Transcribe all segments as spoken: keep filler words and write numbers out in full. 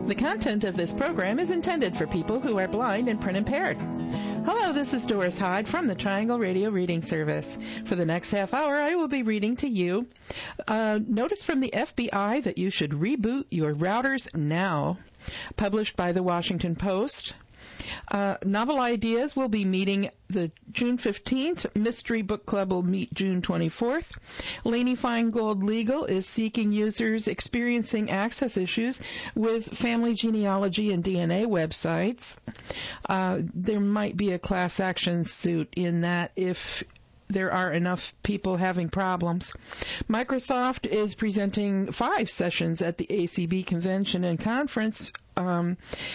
The content of this program is intended for people who are blind and print impaired. Hello, this is Doris Hyde from the Triangle Radio Reading Service. For the next half hour, I will be reading to you uh, notice from the F B I that you should reboot your routers now, published by the Washington Post. Uh, Novel Ideas will be meeting the June fifteenth. Mystery Book Club will meet June twenty-fourth. Lainey Feingold Legal is seeking users experiencing access issues with family genealogy and D N A websites. Uh, there might be a class action suit in that if there are enough people having problems. Microsoft is presenting five sessions at the A C B convention and conference. Um,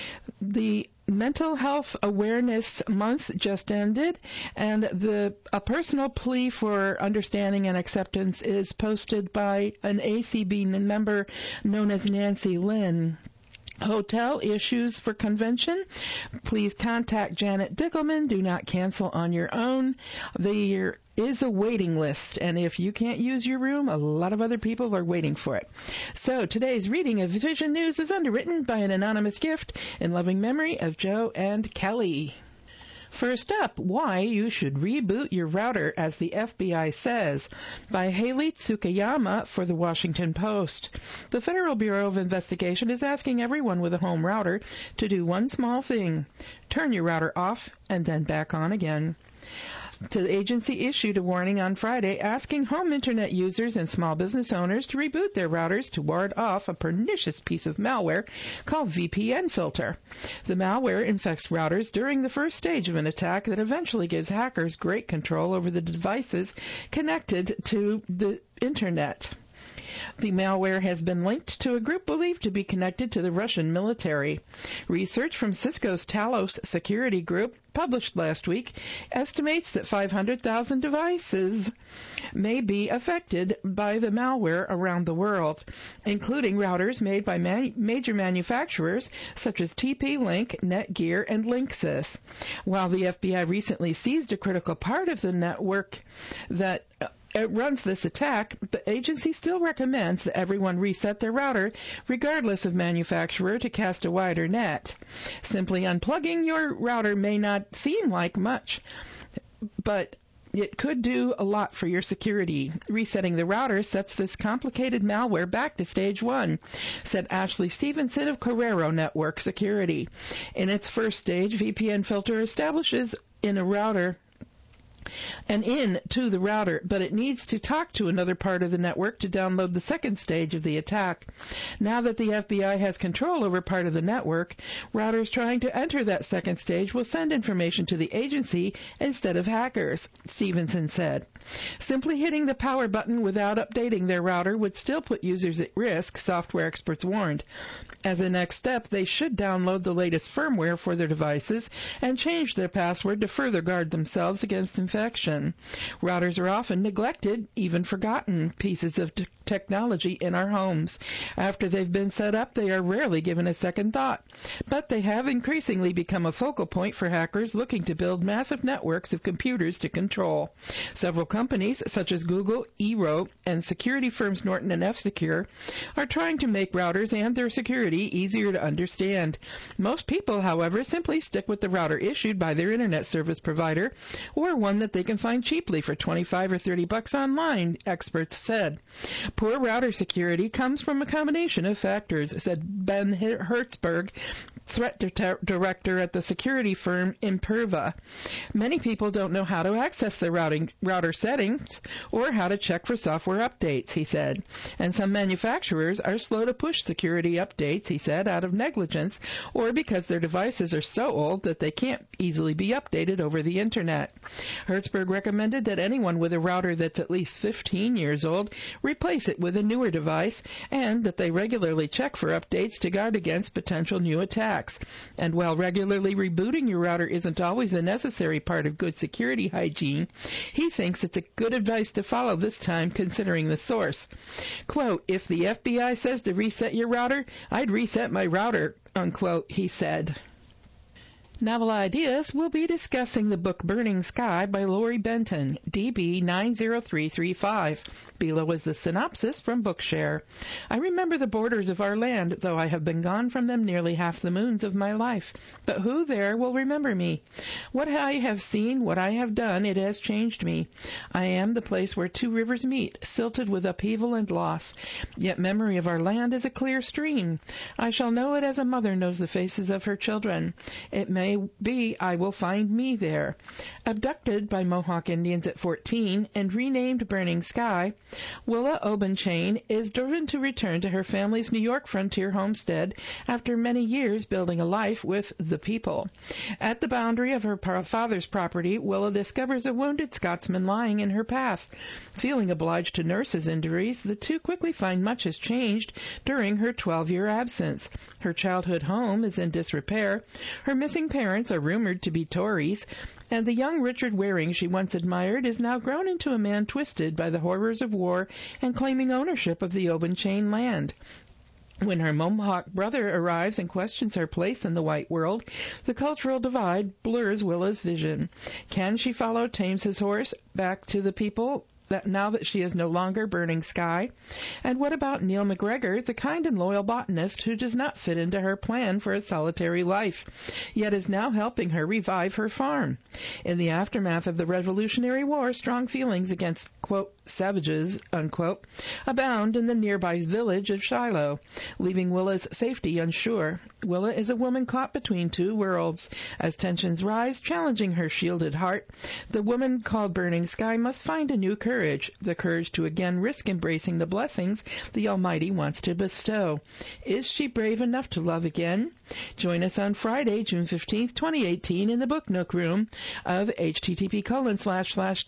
the Mental Health Awareness Month just ended, and the a personal plea for understanding and acceptance is posted by an A C B member known as Nancy Lynn. Hotel issues for convention. Please contact Janet Dickelman. Do not cancel on your own. There is a waiting list, and if you can't use your room, a lot of other people are waiting for it. So today's reading of Vision News is underwritten by an anonymous gift in loving memory of Joe and Kelly. First up, Why You Should Reboot Your Router, as the F B I Says, by Haley Tsukayama for the Washington Post. The Federal Bureau of Investigation is asking everyone with a home router to do one small thing: turn your router off and then back on again. The agency issued a warning on Friday asking home internet users and small business owners to reboot their routers to ward off a pernicious piece of malware called V P N Filter. The malware infects routers during the first stage of an attack that eventually gives hackers great control over the devices connected to the internet. The malware has been linked to a group believed to be connected to the Russian military. Research from Cisco's Talos Security Group, published last week, estimates that five hundred thousand devices may be affected by the malware around the world, including routers made by man- major manufacturers such as T P-Link, Netgear, and Linksys. While the F B I recently seized a critical part of the network that it runs this attack, the agency still recommends that everyone reset their router, regardless of manufacturer, to cast a wider net. Simply unplugging your router may not seem like much, but it could do a lot for your security. Resetting the router sets this complicated malware back to stage one, said Ashley Stevenson of Carrero Network Security. In its first stage, V P N Filter establishes in a router and in to the router, but it needs to talk to another part of the network to download the second stage of the attack. Now that the F B I has control over part of the network, routers trying to enter that second stage will send information to the agency instead of hackers, Stevenson said. Simply hitting the power button without updating their router would still put users at risk, software experts warned. As a next step, they should download the latest firmware for their devices and change their password to further guard themselves against infection. Routers are often neglected, even forgotten pieces of t- technology in our homes. After they've been set up, they are rarely given a second thought. But they have increasingly become a focal point for hackers looking to build massive networks of computers to control. Several companies, such as Google, eRoute, and security firms Norton and F-Secure, are trying to make routers and their security easier to understand. Most people, however, simply stick with the router issued by their internet service provider, or one that they can find cheaply for twenty-five or thirty bucks online, experts said. Poor router security comes from a combination of factors, said Ben Hertzberg, threat de- director at the security firm Imperva. Many people don't know how to access their routing, router settings or how to check for software updates, he said. And some manufacturers are slow to push security updates, he said, out of negligence or because their devices are so old that they can't easily be updated over the internet. Hertzberg recommended that anyone with a router that's at least fifteen years old replace it with a newer device, and that they regularly check for updates to guard against potential new attacks. And while regularly rebooting your router isn't always a necessary part of good security hygiene, he thinks it's a good advice to follow this time, considering the source. Quote, if the F B I says to reset your router, I'd reset my router, unquote, he said. Novel Ideas will be discussing the book Burning Sky by Lori Benton, D B nine zero three three five. Below is the synopsis from Bookshare. I remember the borders of our land, though I have been gone from them nearly half the moons of my life. But who there will remember me? What I have seen, what I have done, it has changed me. I am the place where two rivers meet, silted with upheaval and loss. Yet memory of our land is a clear stream. I shall know it as a mother knows the faces of her children. It may be I will find me there. Abducted by Mohawk Indians at fourteen and renamed Burning Sky, Willa Obenchain is driven to return to her family's New York frontier homestead after many years building a life with the people. At the boundary of her father's property, Willa discovers a wounded Scotsman lying in her path. Feeling obliged to nurse his injuries, the two quickly find much has changed during her twelve-year absence. Her childhood home is in disrepair. Her missing parents are rumored to be Tories, and the young Richard Waring she once admired is now grown into a man twisted by the horrors of war and claiming ownership of the Obenchain land. When her Mohawk brother arrives and questions her place in the white world, the cultural divide blurs Willa's vision. Can she follow Tames's horse back to the people that now that she is no longer Burning Sky? And what about Neil McGregor, the kind and loyal botanist who does not fit into her plan for a solitary life, yet is now helping her revive her farm? In the aftermath of the Revolutionary War, strong feelings against, quote, savages, unquote, abound in the nearby village of Shiloh, leaving Willa's safety unsure. Willa is a woman caught between two worlds. As tensions rise, challenging her shielded heart, the woman called Burning Sky must find a new courage, the courage to again risk embracing the blessings the Almighty wants to bestow. Is she brave enough to love again? Join us on Friday, June fifteenth, twenty eighteen, in the Book Nook room of http colon slash slash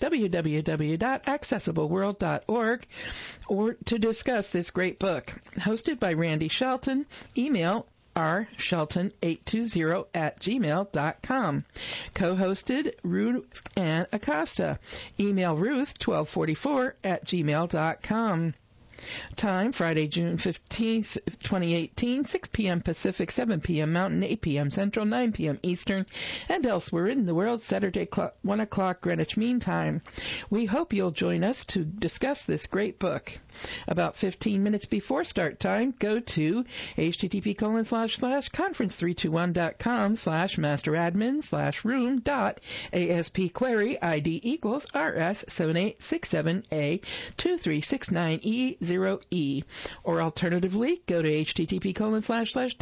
www.accessibleworld.org or to discuss this great book. Hosted by Randy Shelton. Email r shelton eight two zero at gmail dot com. Co-hosted Ruth Ann Acosta. Email ruth twelve forty-four at gmail dot com. Time, Friday, June fifteenth, twenty eighteen, six p.m. Pacific, seven p.m. Mountain, eight p.m. Central, nine p.m. Eastern, and elsewhere in the world, Saturday, one o'clock Greenwich Mean Time. We hope you'll join us to discuss this great book. About fifteen minutes before start time, go to http colon slash slash conference321.com slash masteradmin slash room dot asp query ID equals rs seven eight six seven a two three six nine e zero e, or alternatively go to http colon slash slash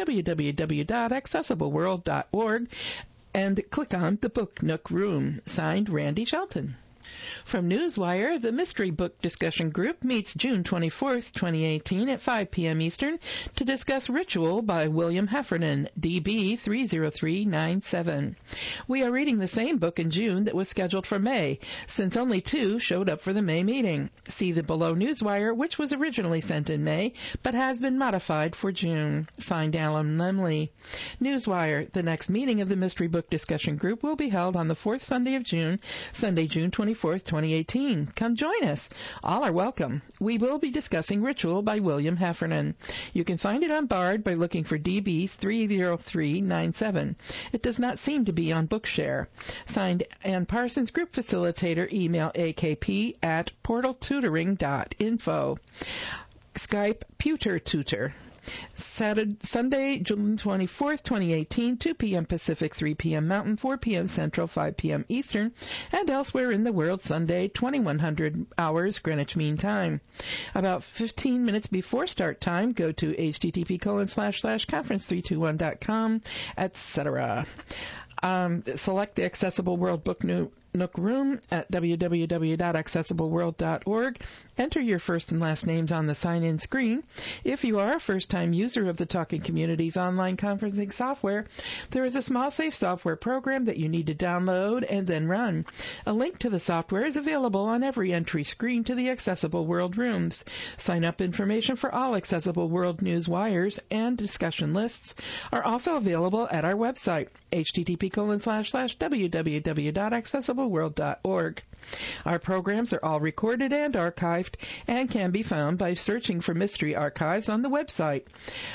www.accessibleworld.org and click on the Book Nook room. Signed, Randy Shelton. From Newswire, the Mystery Book Discussion Group meets June twenty-fourth, twenty eighteen at five p.m. Eastern to discuss Ritual by William Heffernan, D B three zero three nine seven. We are reading the same book in June that was scheduled for May, since only two showed up for the May meeting. See the below Newswire, which was originally sent in May, but has been modified for June. Signed, Alan Lemley. Newswire, the next meeting of the Mystery Book Discussion Group will be held on the fourth Sunday of June, Sunday, June twenty-fourth, twenty eighteen. Come join us. All are welcome. We will be discussing Ritual by William Heffernan. You can find it on Bard by looking for D B three zero three nine seven. It does not seem to be on Bookshare. Signed, Ann Parsons, Group Facilitator. Email akp at portaltutoring dot info. Skype Pewter Tutor. Saturday, Sunday, June twenty-fourth, twenty eighteen, two p.m. Pacific, three p.m. Mountain, four p.m. Central, five p.m. Eastern, and elsewhere in the world, Sunday, twenty-one hundred hours Greenwich Mean Time. About fifteen minutes before start time, go to http colon slash slash conference three two one dot com, et cetera. Um, select the Accessible World Book Nook room at www dot accessible world dot org. Enter your first and last names on the sign-in screen. If you are a first-time user of the Talking Communities online conferencing software, there is a small, safe software program that you need to download and then run. A link to the software is available on every entry screen to the Accessible World rooms. Sign-up information for all Accessible World news wires and discussion lists are also available at our website, http colon slash slash www dot accessible world dot org. Our programs are all recorded and archived and can be found by searching for Mystery Archives on the website.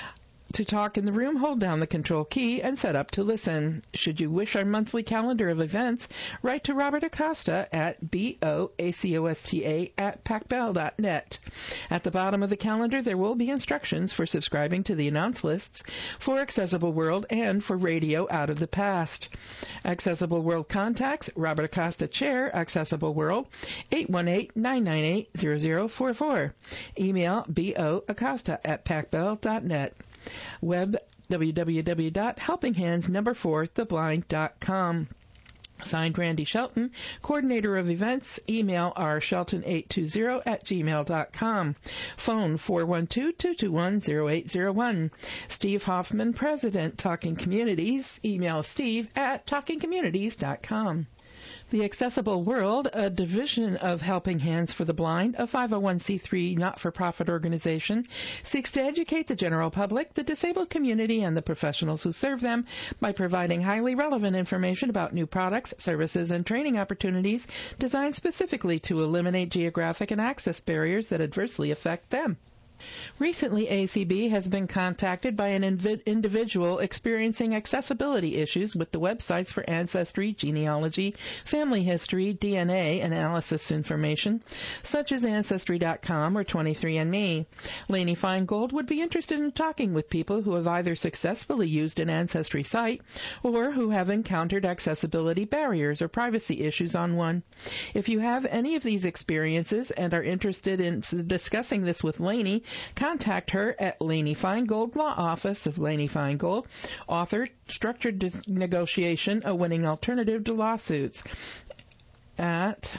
To talk in the room, hold down the control key and set up to listen. Should you wish our monthly calendar of events, write to Robert Acosta at B O A C O S T A at pac bell dot net. At the bottom of the calendar, there will be instructions for subscribing to the announce lists for Accessible World and for Radio Out of the Past. Accessible World contacts Robert Acosta, Chair, Accessible World, eight one eight, nine nine eight, zero zero four four. Email boacosta at pac bell dot net. Web w w w dot helping hands number four the blind dot com. Signed, Randy Shelton, Coordinator of Events. Email r shelton eight two zero at gmail dot com. Phone four one two, two two one, zero eight zero one. Steve Hoffman, President, Talking Communities. Email steve at talking communities dot com. The Accessible World, a division of Helping Hands for the Blind, a five oh one c three not-for-profit organization, seeks to educate the general public, the disabled community, and the professionals who serve them by providing highly relevant information about new products, services, and training opportunities designed specifically to eliminate geographic and access barriers that adversely affect them. Recently, A C B has been contacted by an inv- individual experiencing accessibility issues with the websites for ancestry, genealogy, family history, D N A analysis information, such as Ancestry dot com or twenty-three and me. Lainey Feingold would be interested in talking with people who have either successfully used an Ancestry site or who have encountered accessibility barriers or privacy issues on one. If you have any of these experiences and are interested in discussing this with Lainey, contact her at Lainey Feingold, Law Office of Lainey Feingold, author, Structured Dis- Negotiation, a Winning Alternative to Lawsuits, at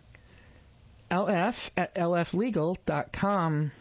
lf at l f legal dot com.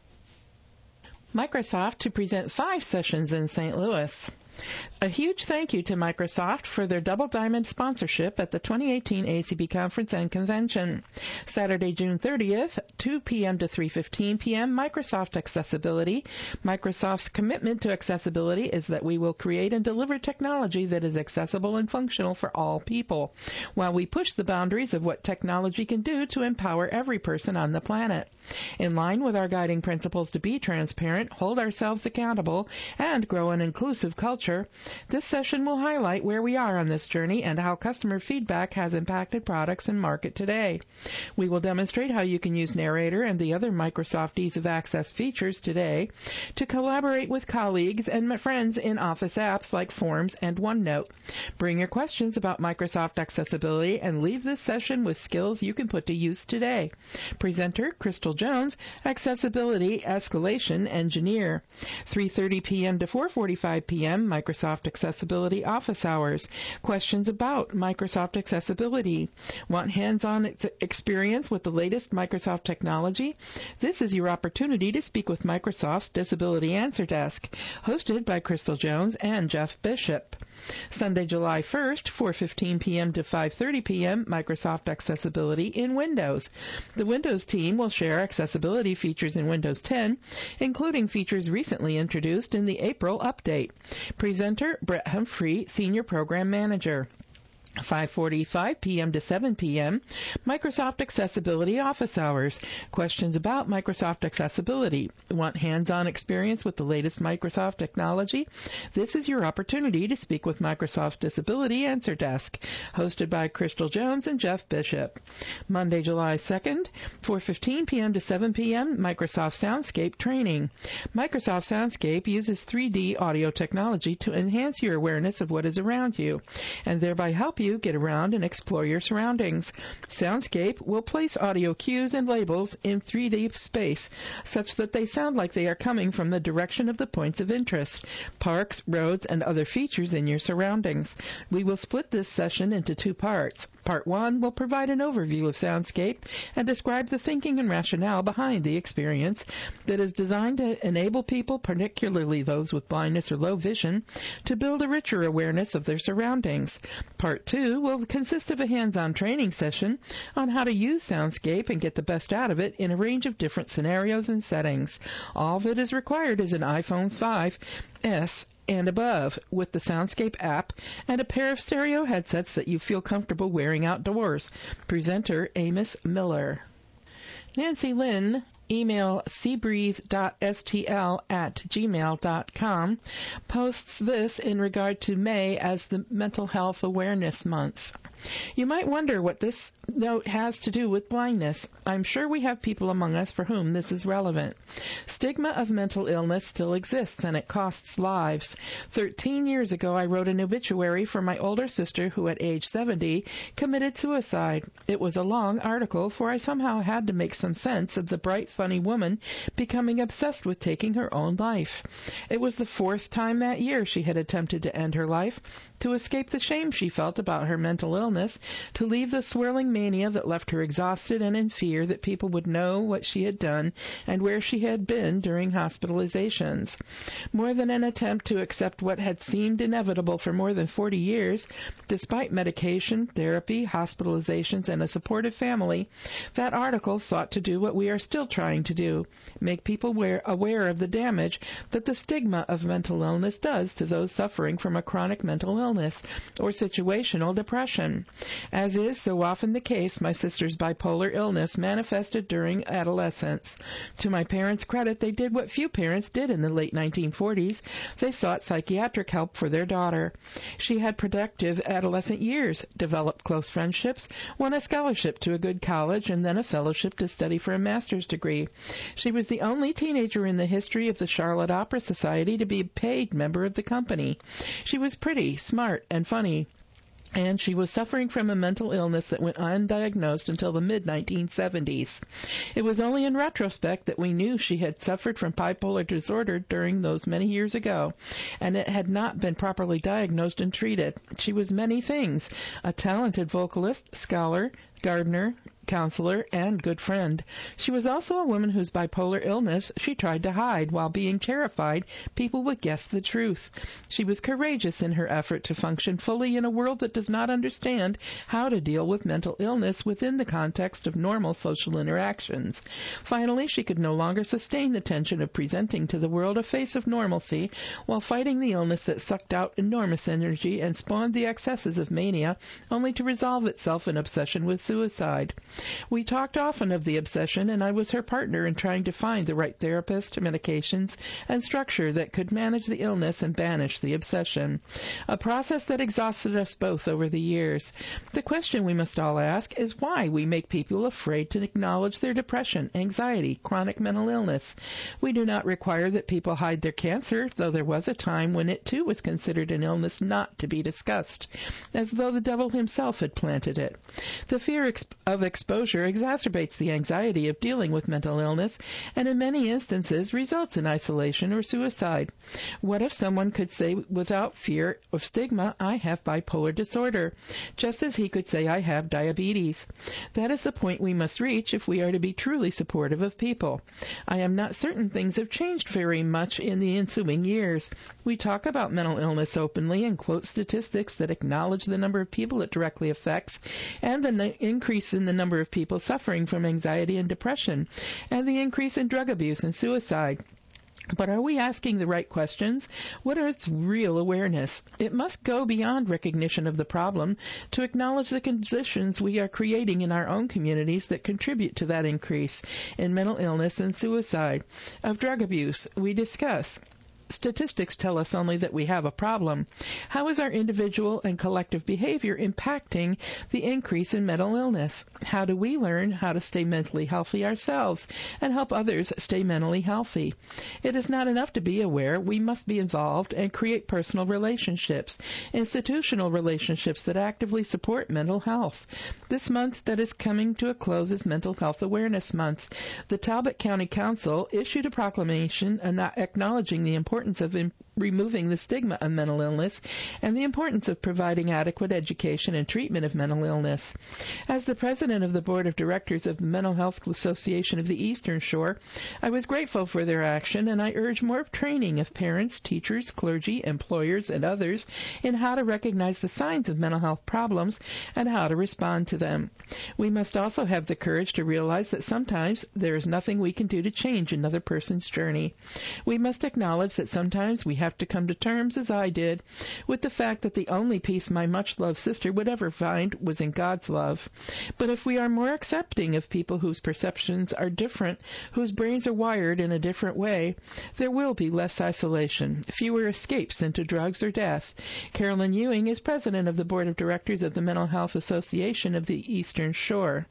Microsoft to present five sessions in Saint Louis. A huge thank you to Microsoft for their Double Diamond sponsorship at the twenty eighteen A C B Conference and Convention. Saturday, June thirtieth, two p.m. to three fifteen p.m., Microsoft Accessibility. Microsoft's commitment to accessibility is that we will create and deliver technology that is accessible and functional for all people, while we push the boundaries of what technology can do to empower every person on the planet. In line with our guiding principles to be transparent, hold ourselves accountable, and grow an inclusive culture, this session will highlight where we are on this journey and how customer feedback has impacted products and market today. We will demonstrate how you can use Narrator and the other Microsoft Ease of Access features today to collaborate with colleagues and friends in Office apps like Forms and OneNote. Bring your questions about Microsoft accessibility and leave this session with skills you can put to use today. Presenter, Crystal Jones, Accessibility Escalation Engineer. three thirty p.m. to four forty-five p.m. Microsoft Accessibility Office Hours. Questions about Microsoft Accessibility. Want hands-on ex- experience with the latest Microsoft technology? This is your opportunity to speak with Microsoft's Disability Answer Desk, hosted by Crystal Jones and Jeff Bishop. Sunday, July first, four fifteen p.m. to five thirty p.m., Microsoft Accessibility in Windows. The Windows team will share accessibility features in Windows ten, including features recently introduced in the April update. Presenter, Brett Humphrey, Senior Program Manager. five forty-five p.m. to seven p.m., Microsoft Accessibility Office Hours. Questions about Microsoft Accessibility. Want hands-on experience with the latest Microsoft technology? This is your opportunity to speak with Microsoft Disability Answer Desk, hosted by Crystal Jones and Jeff Bishop. Monday, July second, four fifteen p.m. to seven p.m., Microsoft Soundscape Training. Microsoft Soundscape uses three D audio technology to enhance your awareness of what is around you, and thereby help you you get around and explore your surroundings. Soundscape will place audio cues and labels in three D space such that they sound like they are coming from the direction of the points of interest, parks, roads, and other features in your surroundings. We will split this session into two parts. Part one will provide an overview of Soundscape and describe the thinking and rationale behind the experience that is designed to enable people, particularly those with blindness or low vision, to build a richer awareness of their surroundings. Part two will consist of a hands-on training session on how to use Soundscape and get the best out of it in a range of different scenarios and settings. All that is required is an iPhone five S and above with the Soundscape app and a pair of stereo headsets that you feel comfortable wearing outdoors. Presenter, Amos Miller. Nancy Lynn, email seabreeze dot s t l at gmail dot com, posts this in regard to May as the Mental Health Awareness Month. You might wonder what this note has to do with blindness. I'm sure we have people among us for whom this is relevant. Stigma of mental illness still exists, and it costs lives. Thirteen years ago, I wrote an obituary for my older sister who, at age seventy, committed suicide. It was a long article, for I somehow had to make some sense of the bright, funny woman becoming obsessed with taking her own life. It was the fourth time that year she had attempted to end her life, to escape the shame she felt about her mental illness, to leave the swirling mania that left her exhausted and in fear that people would know what she had done and where she had been during hospitalizations. More than an attempt to accept what had seemed inevitable for more than forty years, despite medication, therapy, hospitalizations, and a supportive family, that article sought to do what we are still trying to do, make people aware, aware of the damage that the stigma of mental illness does to those suffering from a chronic mental illness or situational depression. As is so often the case, my sister's bipolar illness manifested during adolescence. To my parents' credit, they did what few parents did in the late nineteen forties. They sought psychiatric help for their daughter. She had productive adolescent years, developed close friendships, won a scholarship to a good college, and then a fellowship to study for a master's degree. She was the only teenager in the history of the Charlotte Opera Society to be a paid member of the company. She was pretty, smart, and funny, and she was suffering from a mental illness that went undiagnosed until the mid nineteen seventies. It was only in retrospect that we knew she had suffered from bipolar disorder during those many years ago, and it had not been properly diagnosed and treated. She was many things: a talented vocalist, scholar, gardener, counselor, and good friend. She was also a woman whose bipolar illness she tried to hide while being terrified people would guess the truth. She was courageous in her effort to function fully in a world that does not understand how to deal with mental illness within the context of normal social interactions. Finally, she could no longer sustain the tension of presenting to the world a face of normalcy while fighting the illness that sucked out enormous energy and spawned the excesses of mania, only to resolve itself in obsession with suicide. We talked often of the obsession, and I was her partner in trying to find the right therapist, medications, and structure that could manage the illness and banish the obsession, a process that exhausted us both over the years. The question we must all ask is why we make people afraid to acknowledge their depression, anxiety, chronic mental illness. We do not require that people hide their cancer, though there was a time when it too was considered an illness not to be discussed, as though the devil himself had planted it. The fear ex- of exposure exacerbates the anxiety of dealing with mental illness, and in many instances results in isolation or suicide. What if someone could say without fear of stigma, I have bipolar disorder, just as he could say I have diabetes? That is the point we must reach if we are to be truly supportive of people. I am not certain things have changed very much in the ensuing years. We talk about mental illness openly and quote statistics that acknowledge the number of people it directly affects and the n- increase in the number of people suffering from anxiety and depression, and the increase in drug abuse and suicide. But are we asking the right questions? What is its real awareness? It must go beyond recognition of the problem to acknowledge the conditions we are creating in our own communities that contribute to that increase in mental illness and suicide. Of drug abuse, we discuss. Statistics tell us only that we have a problem. How is our individual and collective behavior impacting the increase in mental illness? How do we learn how to stay mentally healthy ourselves and help others stay mentally healthy? It is not enough to be aware. We must be involved and create personal relationships, institutional relationships that actively support mental health. This month that is coming to a close is Mental Health Awareness Month. The Talbot County Council issued a proclamation acknowledging the importance of in- removing the stigma of mental illness and the importance of providing adequate education and treatment of mental illness. As the president of the board of directors of the Mental Health Association of the Eastern Shore, I was grateful for their action, and I urge more training of parents, teachers, clergy, employers, and others in how to recognize the signs of mental health problems and how to respond to them. We must also have the courage to realize that sometimes there is nothing we can do to change another person's journey. We must acknowledge that that sometimes we have to come to terms, as I did, with the fact that the only peace my much-loved sister would ever find was in God's love. But if we are more accepting of people whose perceptions are different, whose brains are wired in a different way, there will be less isolation, fewer escapes into drugs or death. Carolyn Ewing is president of the board of directors of the Mental Health Association of the Eastern Shore.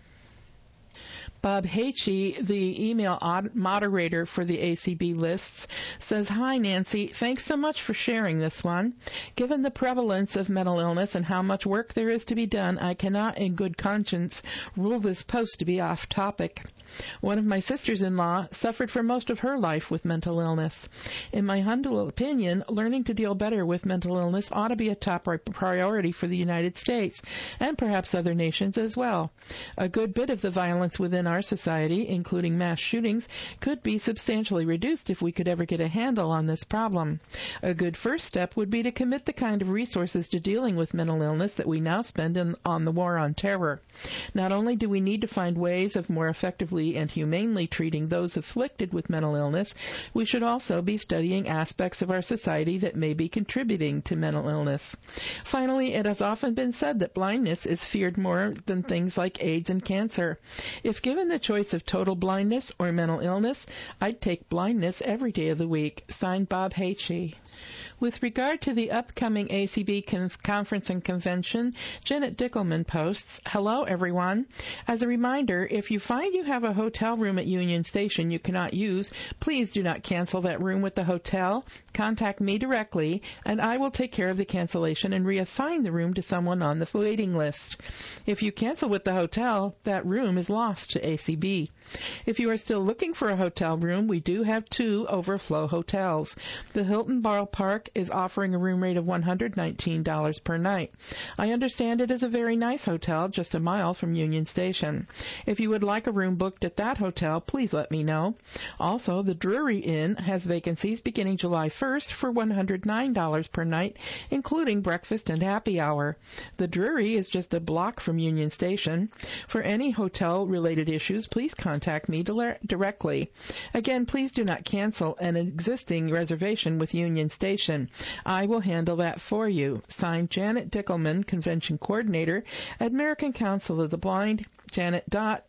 Bob Hachey, the email moderator for the A C B lists, says, "Hi, Nancy. Thanks so much for sharing this one. Given the prevalence of mental illness and how much work there is to be done, I cannot in good conscience rule this post to be off topic. One of my sisters-in-law suffered for most of her life with mental illness. In my humble opinion, learning to deal better with mental illness ought to be a top priority for the United States and perhaps other nations as well. A good bit of the violence within our society, including mass shootings, could be substantially reduced if we could ever get a handle on this problem. A good first step would be to commit the kind of resources to dealing with mental illness that we now spend in, on the war on terror. Not only do we need to find ways of more effectively and humanely treating those afflicted with mental illness, we should also be studying aspects of our society that may be contributing to mental illness. Finally, it has often been said that blindness is feared more than things like AIDS and cancer. If given the choice of total blindness or mental illness, I'd take blindness every day of the week." Signed, Bob Hachey. With regard to the upcoming A C B con- conference and convention, Janet Dickelman posts, "Hello, everyone. As a reminder, if you find you have a hotel room at Union Station you cannot use, please do not cancel that room with the hotel. Contact me directly, and I will take care of the cancellation and reassign the room to someone on the waiting list. If you cancel with the hotel, that room is lost to A C B. If you are still looking for a hotel room, we do have two overflow hotels. The Hilton Ballpark is offering a room rate of one hundred nineteen dollars per night. I understand it is a very nice hotel just a mile from Union Station. If you would like a room booked at that hotel, please let me know. Also, the Drury Inn has vacancies beginning July first for one hundred nine dollars per night, including breakfast and happy hour. The Drury is just a block from Union Station. For any hotel-related issues, please contact me directly. Again, please do not cancel an existing reservation with Union Station. I will handle that for you." Signed, Janet Dickelman, Convention Coordinator at American Council of the Blind, janet dot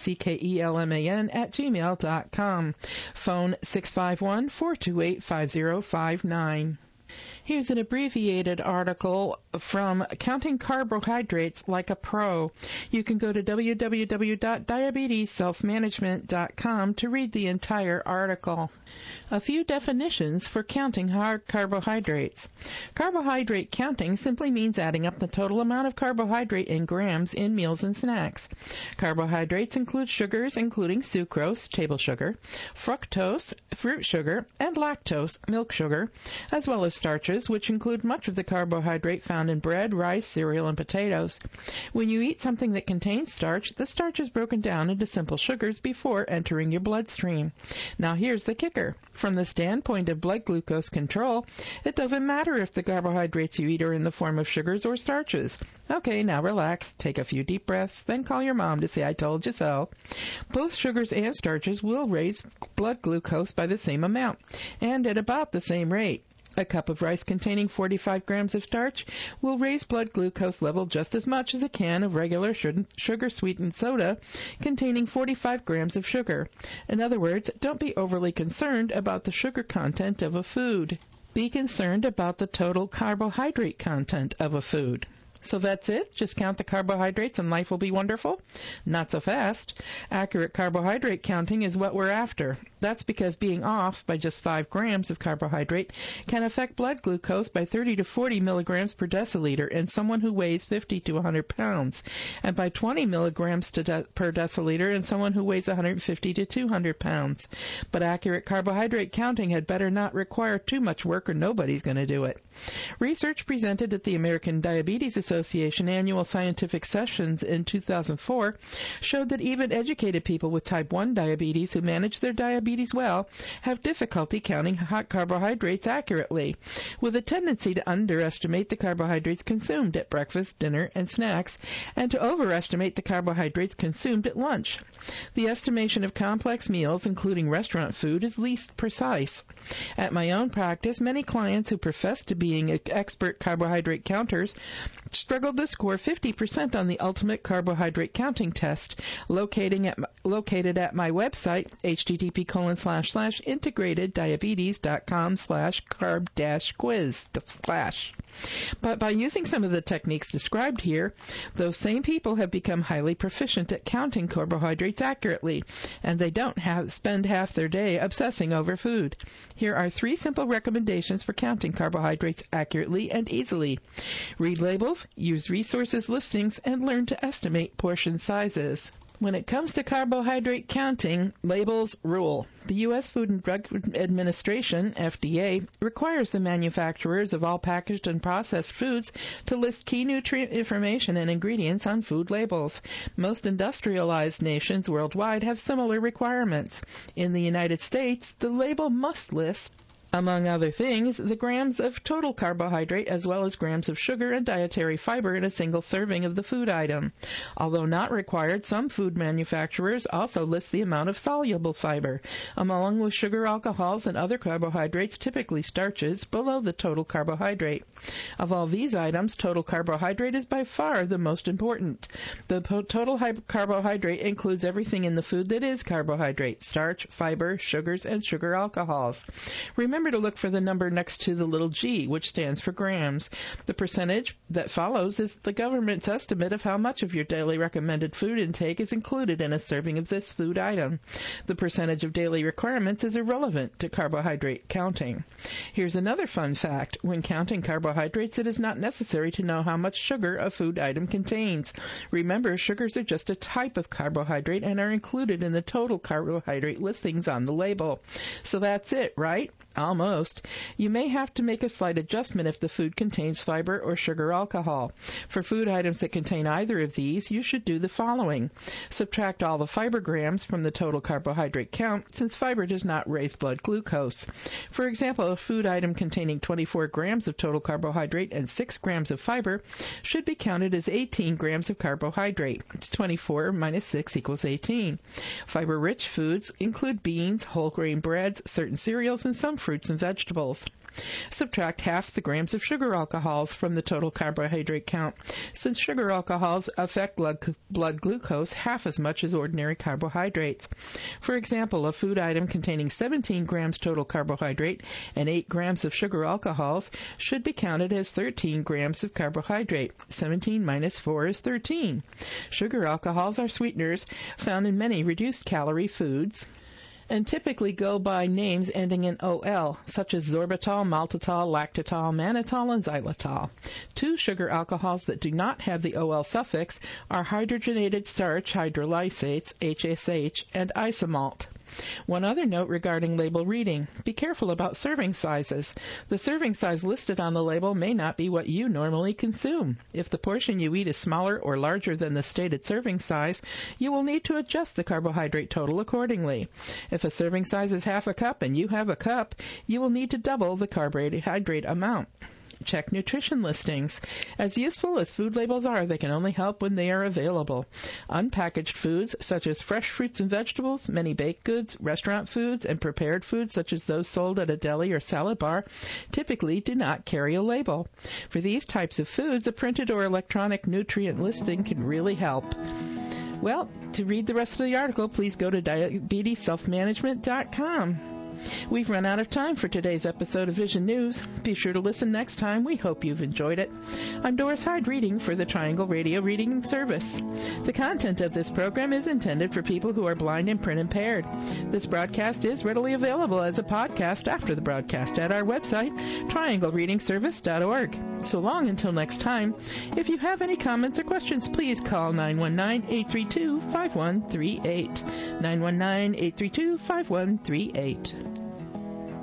dickelman at gmail dot com. Phone six five one, four two eight, five zero five nine. Here's an abbreviated article from Counting Carbohydrates Like a Pro. You can go to w w w dot diabetes self management dot com to read the entire article. A few definitions for counting hard carbohydrates. Carbohydrate counting simply means adding up the total amount of carbohydrate in grams in meals and snacks. Carbohydrates include sugars, including sucrose, table sugar, fructose, fruit sugar, and lactose, milk sugar, as well as starches, which include much of the carbohydrate found in bread, rice, cereal, and potatoes. When you eat something that contains starch, the starch is broken down into simple sugars before entering your bloodstream. Now here's the kicker. From the standpoint of blood glucose control, it doesn't matter if the carbohydrates you eat are in the form of sugars or starches. Okay, now relax, take a few deep breaths, then call your mom to say I told you so. Both sugars and starches will raise blood glucose by the same amount, and at about the same rate. A cup of rice containing forty-five grams of starch will raise blood glucose level just as much as a can of regular sugar-sweetened soda containing forty-five grams of sugar. In other words, don't be overly concerned about the sugar content of a food. Be concerned about the total carbohydrate content of a food. So that's it? Just count the carbohydrates and life will be wonderful? Not so fast. Accurate carbohydrate counting is what we're after. That's because being off by just five grams of carbohydrate can affect blood glucose by thirty to forty milligrams per deciliter in someone who weighs fifty to one hundred pounds, and by twenty milligrams to de- per deciliter in someone who weighs one hundred fifty to two hundred pounds. But accurate carbohydrate counting had better not require too much work or nobody's going to do it. Research presented at the American Diabetes Association Association annual scientific sessions in two thousand four showed that even educated people with type one diabetes who manage their diabetes well have difficulty counting hot carbohydrates accurately, with a tendency to underestimate the carbohydrates consumed at breakfast, dinner, and snacks, and to overestimate the carbohydrates consumed at lunch. The estimation of complex meals, including restaurant food, is least precise. At my own practice, many clients who profess to being expert carbohydrate counters struggled to score fifty percent on the ultimate carbohydrate counting test, locating at, located at my website, http colon slash slash integrateddiabetes.com slash carb dash quiz slash. But by using some of the techniques described here, those same people have become highly proficient at counting carbohydrates accurately, and they don't have, spend half their day obsessing over food. Here are three simple recommendations for counting carbohydrates accurately and easily. Read labels, use resources listings, and learn to estimate portion sizes. When it comes to carbohydrate counting, labels rule. The U S Food and Drug Administration, F D A, requires the manufacturers of all packaged and processed foods to list key nutrient information and ingredients on food labels. Most industrialized nations worldwide have similar requirements. In the United States, the label must list, among other things, the grams of total carbohydrate as well as grams of sugar and dietary fiber in a single serving of the food item. Although not required, some food manufacturers also list the amount of soluble fiber, along with sugar, alcohols, and other carbohydrates, typically starches, below the total carbohydrate. Of all these items, total carbohydrate is by far the most important. The po- total hy- carbohydrate includes everything in the food that is carbohydrate: starch, fiber, sugars, and sugar alcohols. Remember to look for the number next to the little g, which stands for grams. The percentage that follows is the government's estimate of how much of your daily recommended food intake is included in a serving of this food item. The percentage of daily requirements is irrelevant to carbohydrate counting. Here's another fun fact. When counting carbohydrates, it is not necessary to know how much sugar a food item contains. Remember, sugars are just a type of carbohydrate and are included in the total carbohydrate listings on the label. So that's it, right? Almost. You may have to make a slight adjustment if the food contains fiber or sugar alcohol. For food items that contain either of these, you should do the following. Subtract all the fiber grams from the total carbohydrate count, since fiber does not raise blood glucose. For example, a food item containing twenty-four grams of total carbohydrate and six grams of fiber should be counted as eighteen grams of carbohydrate. It's twenty-four minus six equals eighteen. Fiber-rich foods include beans, whole grain breads, certain cereals, and some fruits and vegetables. Subtract half the grams of sugar alcohols from the total carbohydrate count, since sugar alcohols affect blood, blood glucose half as much as ordinary carbohydrates. For example, a food item containing seventeen grams total carbohydrate and eight grams of sugar alcohols should be counted as thirteen grams of carbohydrate. seventeen minus four is thirteen. Sugar alcohols are sweeteners found in many reduced-calorie foods and typically go by names ending in O L, such as sorbitol, maltitol, lactitol, mannitol, and xylitol. Two sugar alcohols that do not have the O L suffix are hydrogenated starch hydrolysates, H S H, and isomalt. One other note regarding label reading. Be careful about serving sizes. The serving size listed on the label may not be what you normally consume. If the portion you eat is smaller or larger than the stated serving size, you will need to adjust the carbohydrate total accordingly. If a serving size is half a cup and you have a cup, you will need to double the carbohydrate amount. Check nutrition listings. As useful as food labels are, they can only help when they are available. Unpackaged foods, such as fresh fruits and vegetables, many baked goods, restaurant foods, and prepared foods, such as those sold at a deli or salad bar, typically do not carry a label. For these types of foods, a printed or electronic nutrient listing can really help. Well, to read the rest of the article, please go to diabetes self management dot com. We've run out of time for today's episode of Vision News. Be sure to listen next time. We hope you've enjoyed it. I'm Doris Hyde reading for the Triangle Radio Reading Service. The content of this program is intended for people who are blind and print impaired. This broadcast is readily available as a podcast after the broadcast at our website, triangle reading service dot org. So long until next time. If you have any comments or questions, please call nine one nine, eight three two, five one three eight. nine one nine, eight three two, five one three eight.